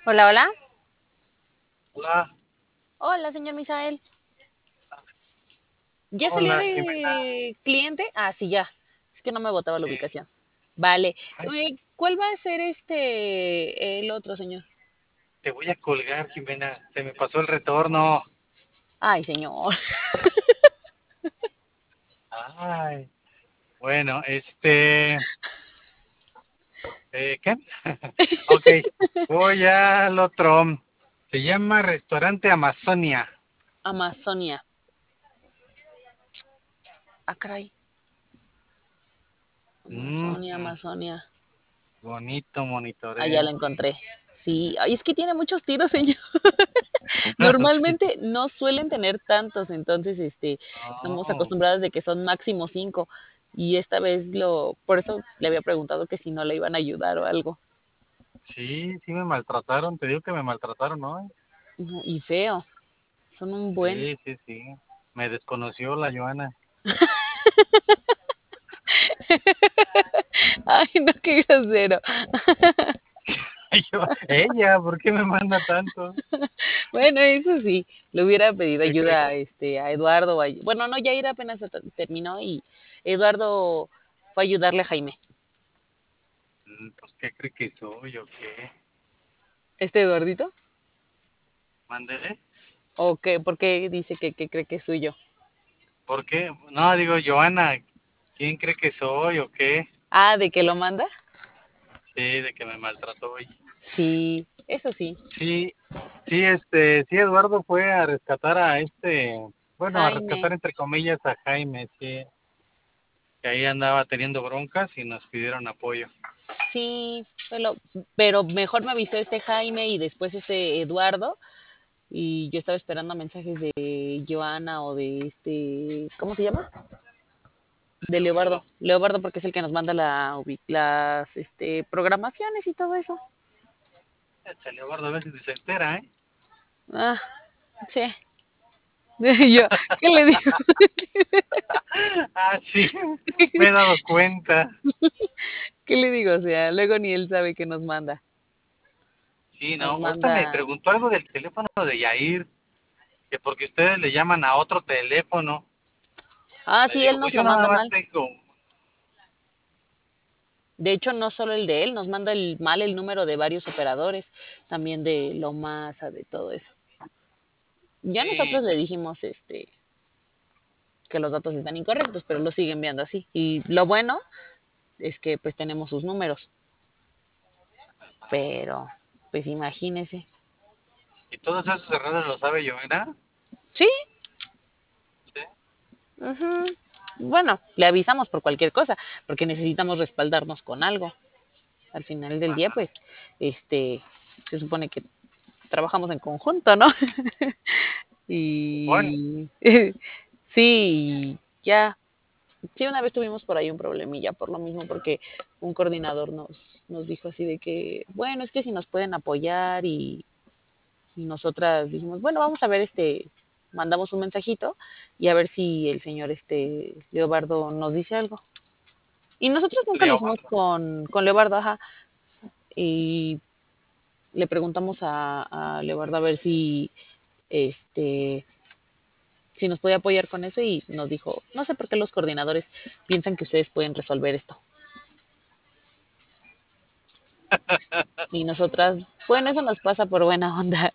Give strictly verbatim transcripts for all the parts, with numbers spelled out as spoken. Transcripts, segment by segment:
Hola, hola. Hola, Hola, señor Misael. ¿Ya salió hola, Jimena. de cliente? Ah, sí, ya. Es que no me botaba la Sí. ubicación. Vale. Ay, Eh, ¿Cuál va a ser este, el otro, señor? te voy a colgar, Jimena. Se me pasó el retorno. Ay, señor. Ay, bueno, este, eh, ¿qué? Ok, voy al otro. Se llama Restaurante Amazonia. Amazonia. Ah, caray. Mm, Amazonia, Amazonia. bonito Ah, ya monitoreo. la encontré. Sí. Ay, es que tiene muchos tiros, señor. Sí. Normalmente no suelen tener tantos, entonces, este, estamos Oh, acostumbrados de que son máximo cinco. Y esta vez lo, por eso le había preguntado que si no le iban a ayudar o algo. sí, sí me maltrataron. Te digo que me maltrataron, ¿no? No, y feo, son un buen. Sí, sí, sí. Me desconoció la Joana. Ay, no, qué grosero. Y yo, ella, ¿por qué me manda tanto? Bueno, eso sí, le hubiera pedido ¿Qué crees? ayuda a, este, a Eduardo. a- bueno, no, Yair apenas se ter- terminó y Eduardo fue a ayudarle a Jaime. Mm, Pues, ¿qué cree que soy o qué? ¿Este Eduardito? ¿Mándele? ¿O qué? ¿Por qué dice que, que cree que es suyo? ¿Por qué? No, digo, Joana, ¿quién cree que soy o qué? Ah, ¿de que lo manda? Sí, de que me maltrató hoy. Sí, eso sí. Sí, sí, este, sí, Eduardo fue a rescatar a este, bueno, a Jaime, rescatar entre comillas a Jaime, sí, que ahí andaba teniendo broncas y nos pidieron apoyo. sí, pero, pero mejor me avisó este Jaime y después este Eduardo. Y yo estaba esperando mensajes de Joana o de este, ¿cómo se llama? De Leobardo. Leobardo, Leobardo porque es el que nos manda la, ubi- las este, programaciones y todo eso. este Leobardo a veces ni se entera, ¿eh? Ah, sí. Y yo, ¿qué le digo? Ah, sí, me he dado cuenta. ¿Qué le digo? O sea, luego ni él sabe qué nos manda. Sí, no, Nos ahorita me manda. preguntó algo del teléfono de Yair, que porque ustedes le llaman a otro teléfono. Ah, Le sí, él digo, nos pues lo yo nada manda más mal. tengo. De hecho, no solo el de él, nos manda el mal el número de varios operadores, también de Lomasa, de todo eso. Ya nosotros Sí, le dijimos este que los datos están incorrectos, pero lo siguen viendo así. Y lo bueno es que pues tenemos sus números, pero pues imagínese. y todos esos errores lo sabe Joana. Sí, Sí. ujú. Bueno, le avisamos por cualquier cosa, porque necesitamos respaldarnos con algo. Al final del día, Ajá. pues, este, se supone que trabajamos en conjunto, ¿no? Bueno, Y sí, ya, sí, una vez tuvimos por ahí un problemilla por lo mismo, porque un coordinador nos, nos dijo así de que, bueno, es que si nos pueden apoyar y, y nosotras dijimos, bueno, vamos a ver este, mandamos un mensajito y a ver si el señor este Leobardo nos dice algo. Y nosotros nunca lo hicimos Leobardo. con, con Leobardo, ajá. Y le preguntamos a, a Leobardo a ver si este si nos puede apoyar con eso y nos dijo, no sé por qué los coordinadores piensan que ustedes pueden resolver esto. Y nosotras, bueno, eso nos pasa por buena onda.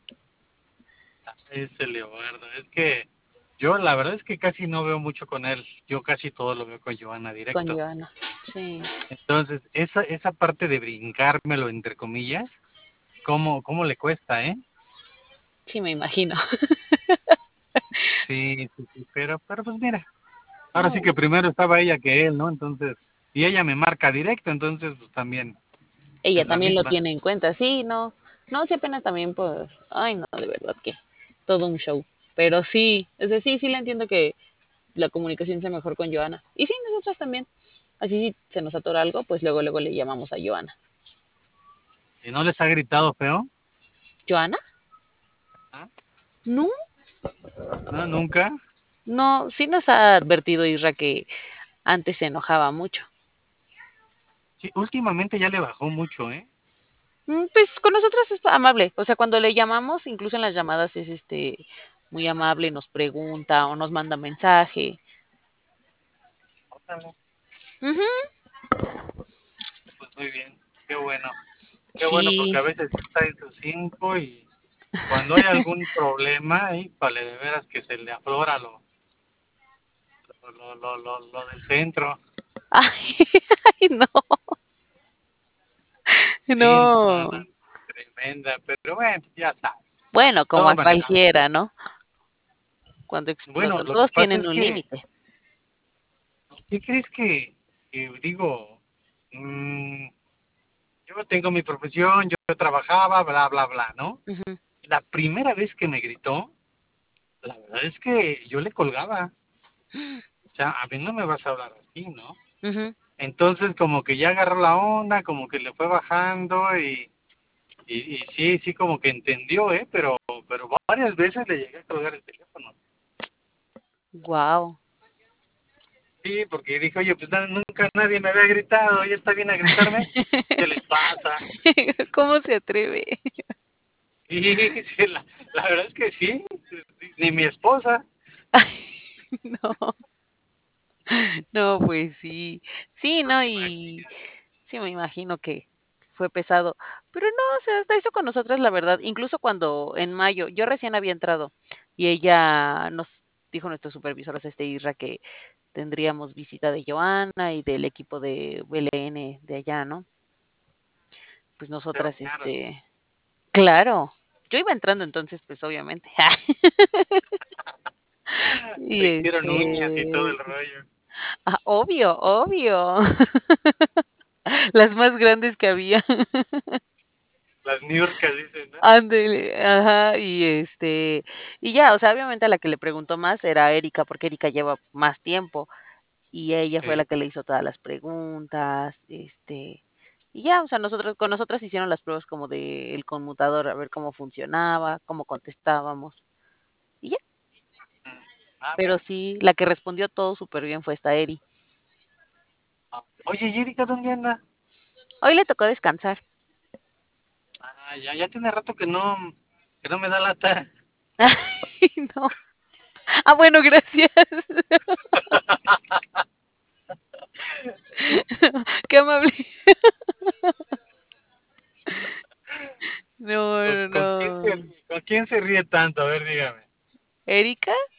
Ese Leobardo. Es que yo la verdad es que casi no veo mucho con él. Yo casi todo lo veo con Joana Con directo. Joana. Sí, Entonces, esa, esa parte de brincármelo, entre comillas, ¿cómo, cómo le cuesta, eh? sí me imagino. Sí, sí, sí, pero, pero pues mira, ahora sí No, que primero estaba ella que él, ¿no? Entonces, y ella me marca directo, entonces pues también ella es la también lo misma. tiene en cuenta, sí, no, no, sí apenas también por, ay no, de verdad que todo un show. Pero sí, es decir, sí, sí le entiendo que la comunicación sea mejor con Joana. Y sí, nosotras también. Así si se nos atora algo, pues luego, luego le llamamos a Joana. ¿Y no les ha gritado feo? ¿Joana? ¿Ah? No, No, nunca. no, sí nos ha advertido Isra que antes se enojaba mucho. Sí, últimamente ya le bajó mucho, ¿eh? Mm, Pues con nosotras es amable, o sea, cuando le llamamos, incluso en las llamadas es este muy amable, nos pregunta o nos manda mensaje. Órale, Ujú. pues muy bien, qué bueno. Qué bueno, porque Sí. a veces sí está en sus cinco y cuando hay algún problema, híjole, de veras que se le aflora lo, lo, lo, lo, lo del centro. Ay, ay, no, Sí, no, no, no, no. tremenda, pero bueno, ya sabes, Bueno, como todo a manejable. cualquiera, ¿no? Cuando Bueno, explotan, lo que todos pasa tienen es un que, límite. ¿qué crees que, que digo? Mm, yo tengo mi profesión, yo trabajaba, bla, bla, bla, ¿no? Ujú, La primera vez que me gritó, la verdad es que yo le colgaba. O sea, a mí no me vas a hablar así, ¿no? ujú. Entonces como que ya agarró la onda, como que le fue bajando y, y, y sí, sí como que entendió, ¿eh? Pero, pero varias veces le llegué a colgar el teléfono. Guau. Sí, porque dijo, oye, pues na- nunca nadie me había gritado, y está bien a gritarme, ¿qué les pasa? ¿Cómo se atreve? Y sí, la, la verdad es que sí, ni mi esposa, No, no, pues sí. Sí, pues no, y imagínate. sí me imagino que fue pesado. Pero no, o sea, hasta eso con nosotras, la verdad. Incluso cuando en mayo, yo recién había entrado y ella nos dijo nuestro supervisor, o sea, este Isra, que tendríamos visita de Joana y del equipo de B L N de allá, ¿no? Pues Se nosotras, bañaron, este, claro, yo iba entrando entonces, pues obviamente. se Y hicieron uñas y todo este, el rollo. ah, obvio, obvio. Las más grandes que había. Las niurcas dicen, ¿no? Ándele, ajá, y este, y ya, o sea, obviamente a la que le preguntó más era Erika, porque Erika lleva más tiempo y ella fue la Sí. que le hizo todas las preguntas, este, y ya, o sea, nosotros, con nosotras hicieron las pruebas como de el conmutador, a ver cómo funcionaba, cómo contestábamos, y ya, Mm. Ah, pero bueno. sí, la que respondió todo súper bien fue esta Eri. Ah, oye, ¿y Erika dónde anda? Hoy le tocó descansar. Ah, ya, ya tiene rato que no, que no me da lata. No. Ah, bueno, gracias. Qué amable. No, ¿Con, no, con quién se no. ríe? ¿Con quién se ríe tanto? A ver, dígame. ¿Erika?